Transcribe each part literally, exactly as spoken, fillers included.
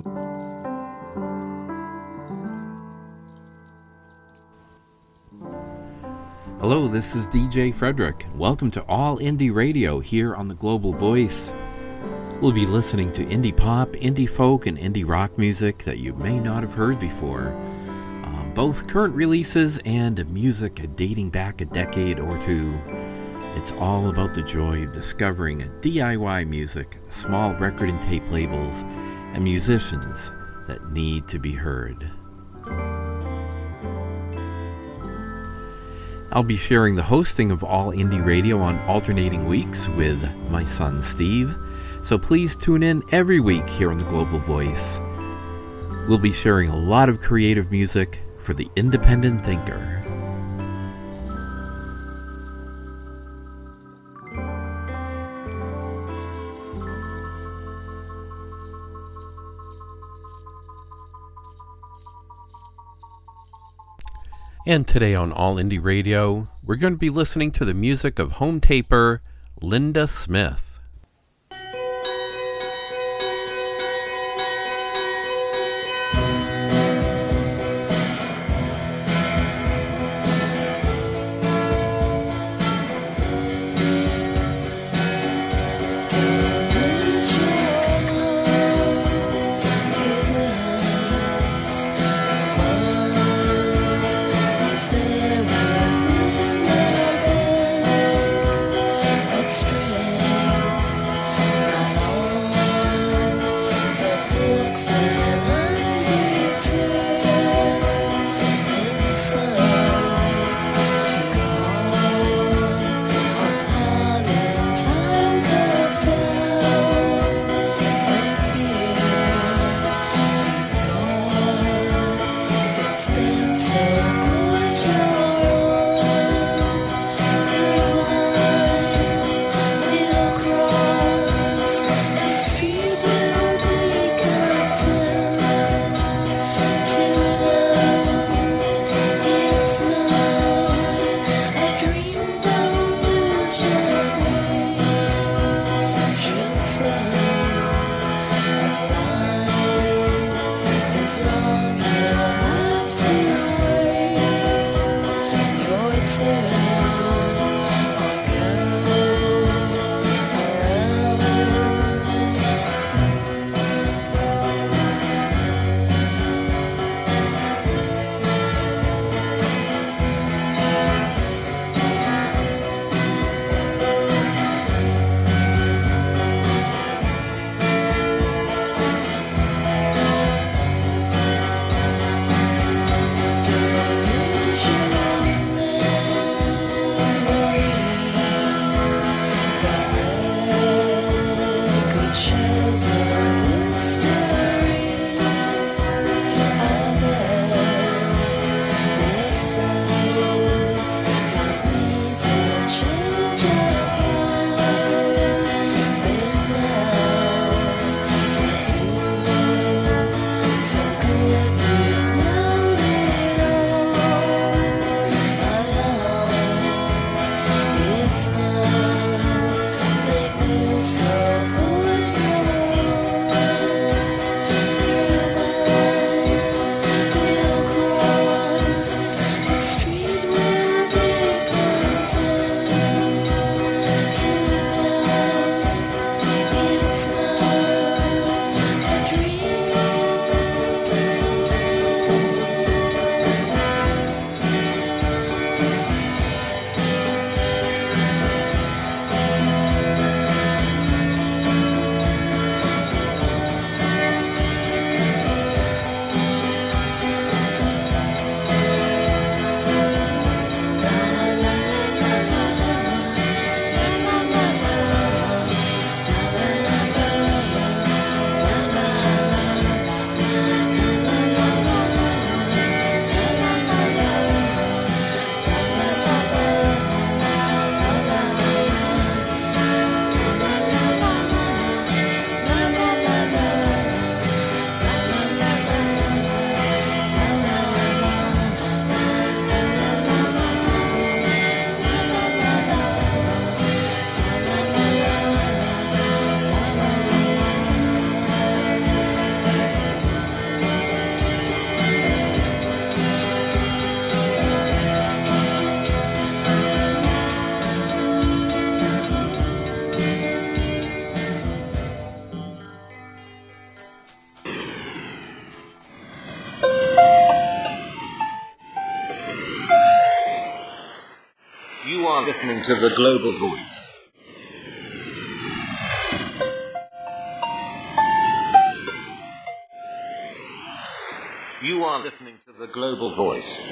Hello, this is D J Frederick. Welcome to All Indie Radio here on the Global Voice. We'll be listening to indie pop, indie folk, and indie rock music that you may not have heard before. Uh, both current releases and music dating back a decade or two. It's all about the joy of discovering D I Y music, small record and tape labels, and musicians that need to be heard. I'll be sharing the hosting of All Indie Radio on alternating weeks with my son Steve, so please tune in every week here on the Global Voice. We'll be sharing a lot of creative music for the independent thinker. And today on All Indie Radio, we're going to be listening to the music of home taper Linda Smith. So would you are listening to The Global Voice. You are listening to The Global Voice.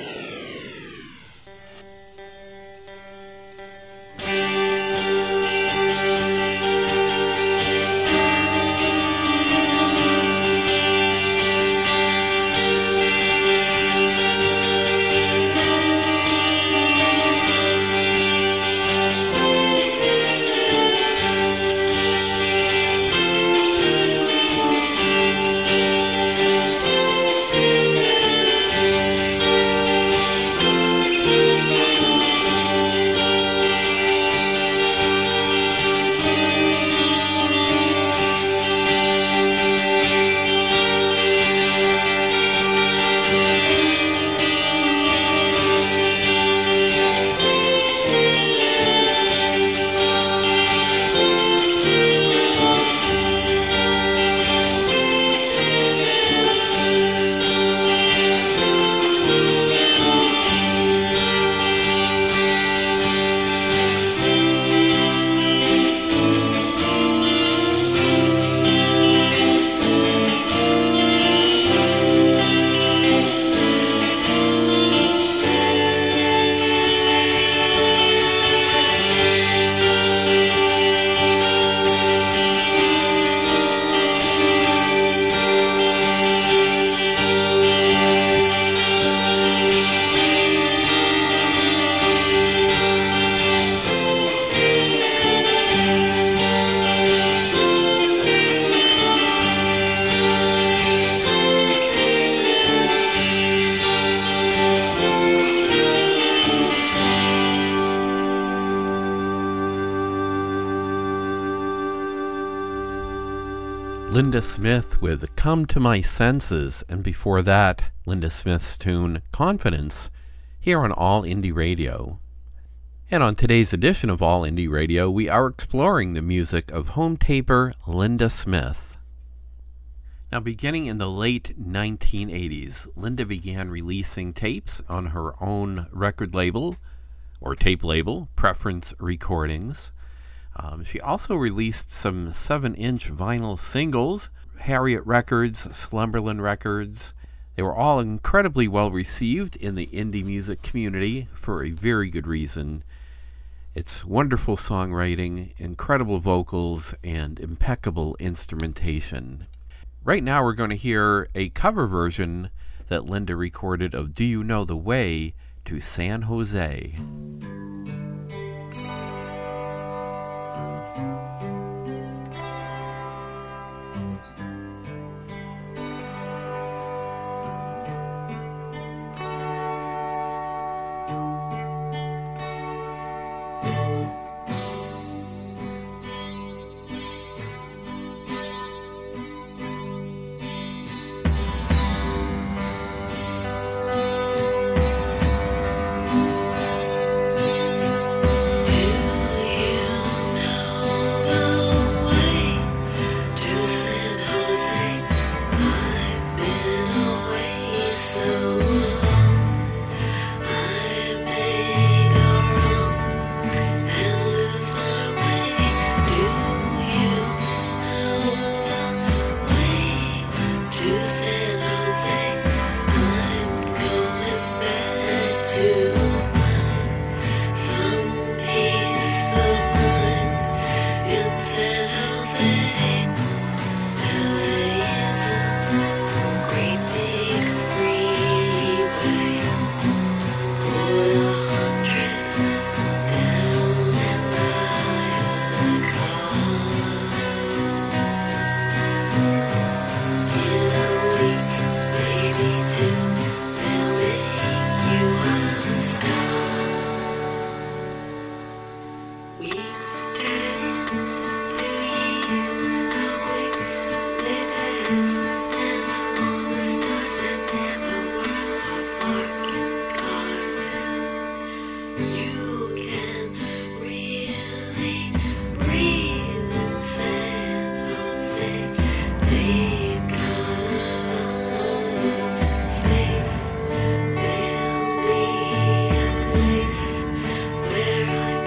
Linda Smith with Come to My Senses, and before that, Linda Smith's tune Confidence, here on All Indie Radio. And on today's edition of All Indie Radio, we are exploring the music of home taper Linda Smith. Now, beginning in the late nineteen eighties, Linda began releasing tapes on her own record label, or tape label, Preference Recordings. Um, she also released some seven-inch vinyl singles, Harriet Records, Slumberland Records. They were all incredibly well received in the indie music community for a very good reason. It's wonderful songwriting, incredible vocals, and impeccable instrumentation. Right now we're going to hear a cover version that Linda recorded of Do You Know the Way to San Jose. Where I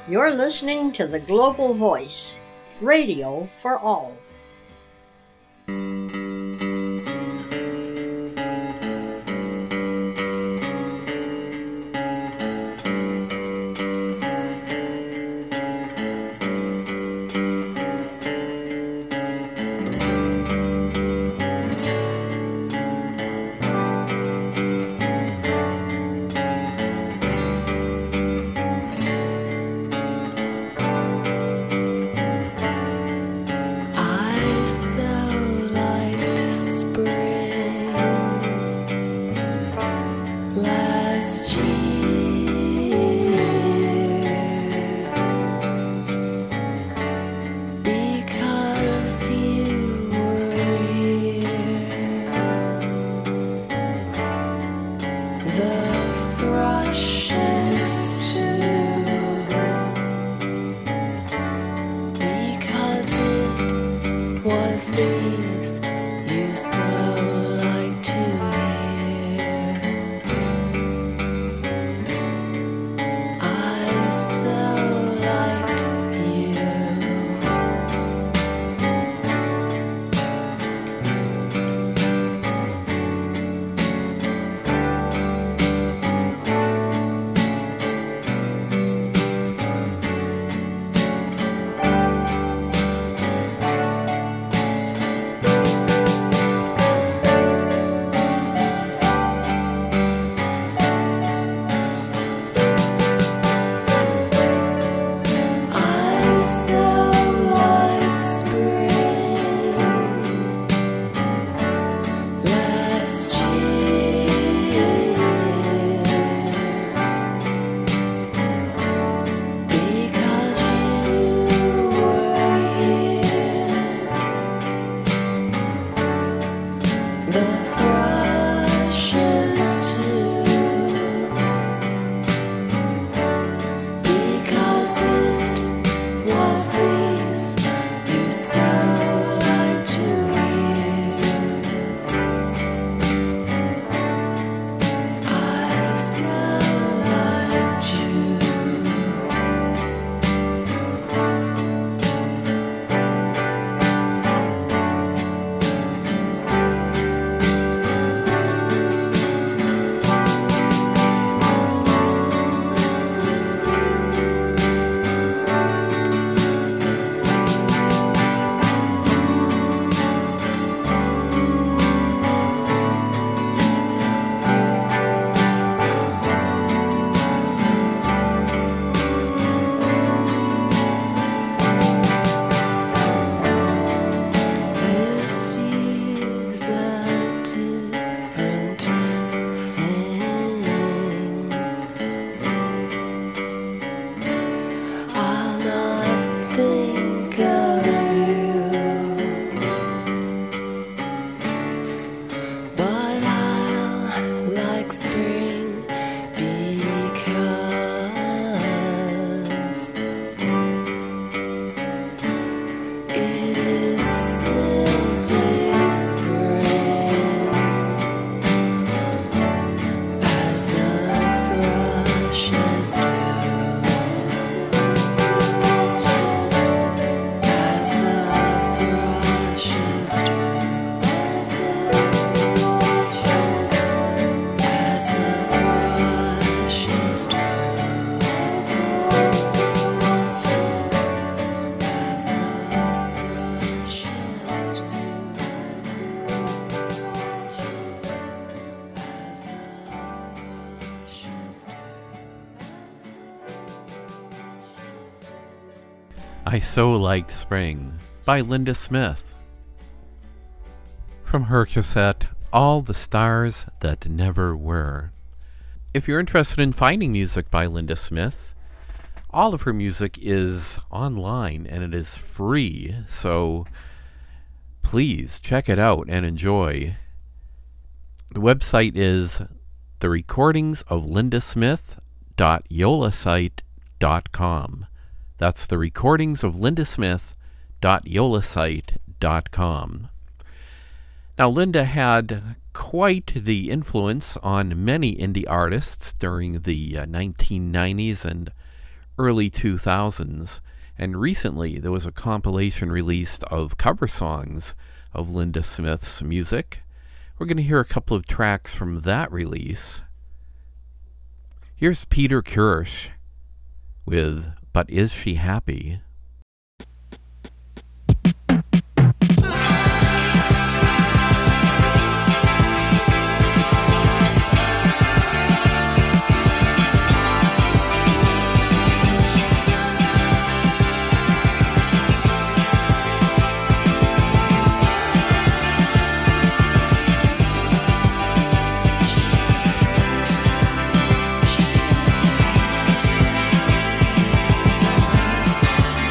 You're listening to the Global Voice, radio for all. I So Liked Spring by Linda Smith. From her cassette, All the Stars That Never Were. If you're interested in finding music by Linda Smith, all of her music is online and it is free, so please check it out and enjoy. The website is the recordings of linda smith dot yola site dot com. That's the recordings of linda smith dot yola site dot com. Now, Linda had quite the influence on many indie artists during the uh, nineteen nineties and early two thousands, and recently there was a compilation released of cover songs of Linda Smith's music. We're going to hear a couple of tracks from that release. Here's Peter Kirsch with But Is She Happy? She is the kind to lose her husband.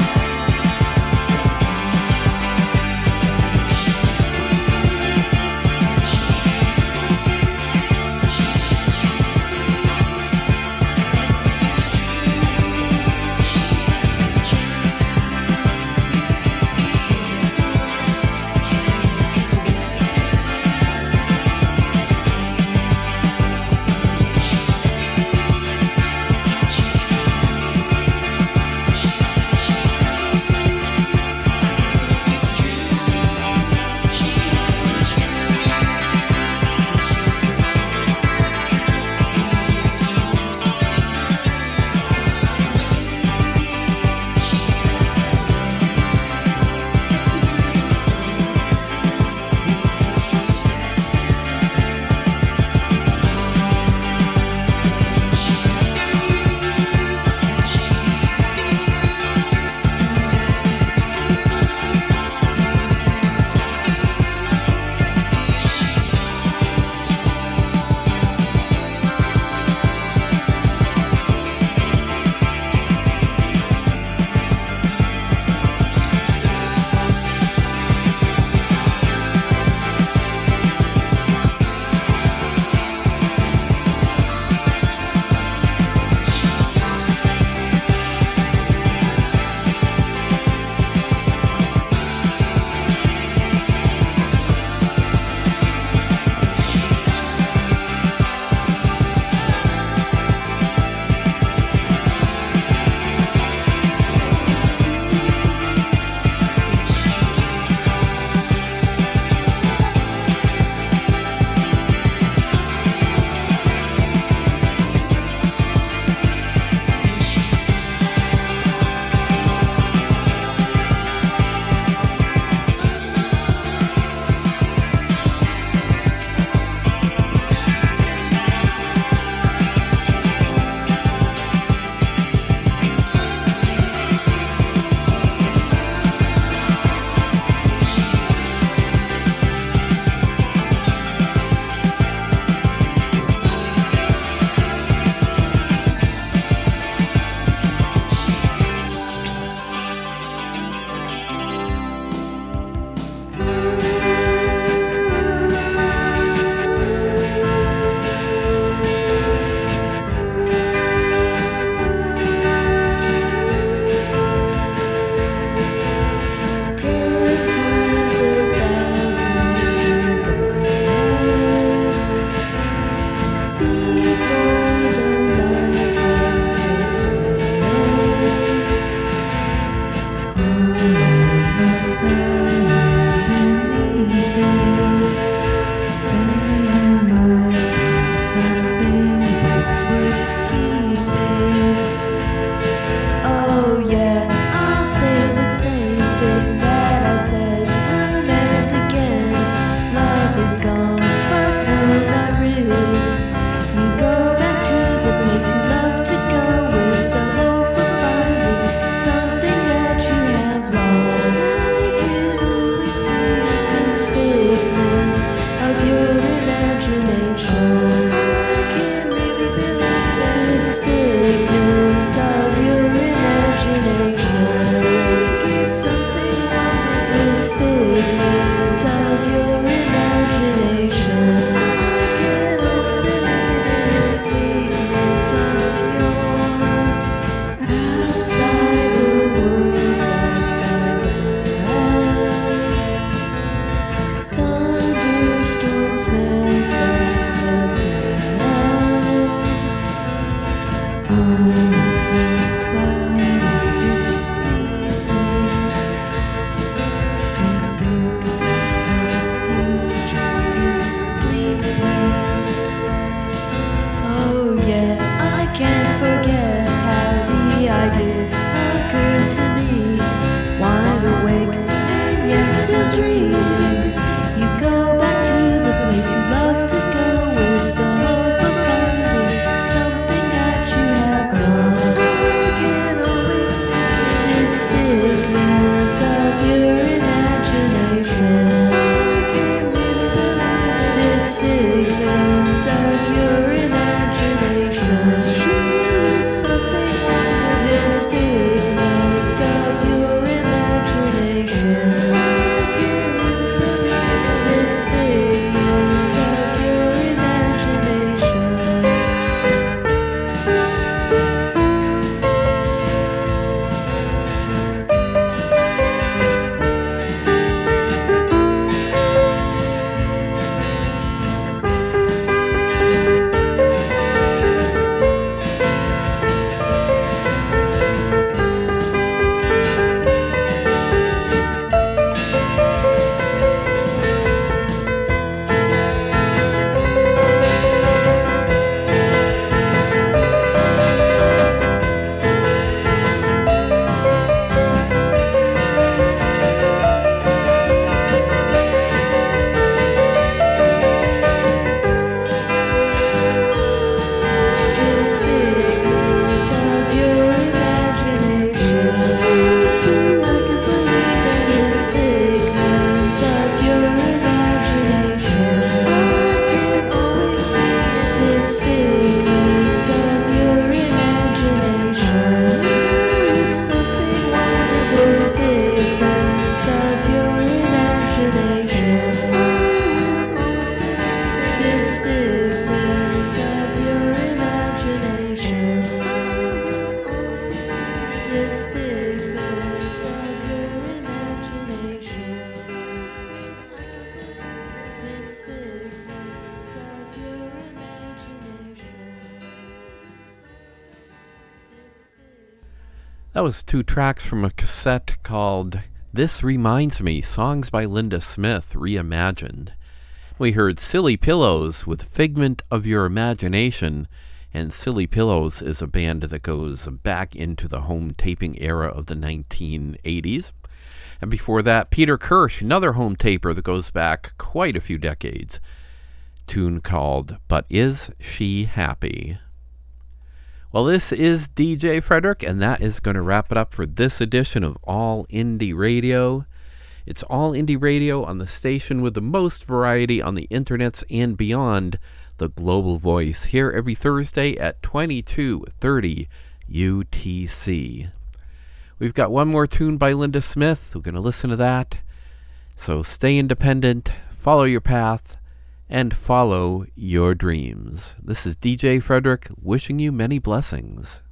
That was two tracks from a cassette called This Reminds Me, songs by Linda Smith, reimagined. We heard Silly Pillows with Figment of Your Imagination, and Silly Pillows is a band that goes back into the home taping era of the nineteen eighties. And before that, Peter Kirsch, another home taper that goes back quite a few decades. Tune called But Is She Happy? Well, this is D J Frederick, and that is going to wrap it up for this edition of All Indie Radio. It's All Indie Radio on the station with the most variety on the internets and beyond, the Global Voice, here every Thursday at twenty-two thirty U T C. We've got one more tune by Linda Smith. We're going to listen to that. So stay independent, follow your path, and follow your dreams. This is D J Frederick wishing you many blessings.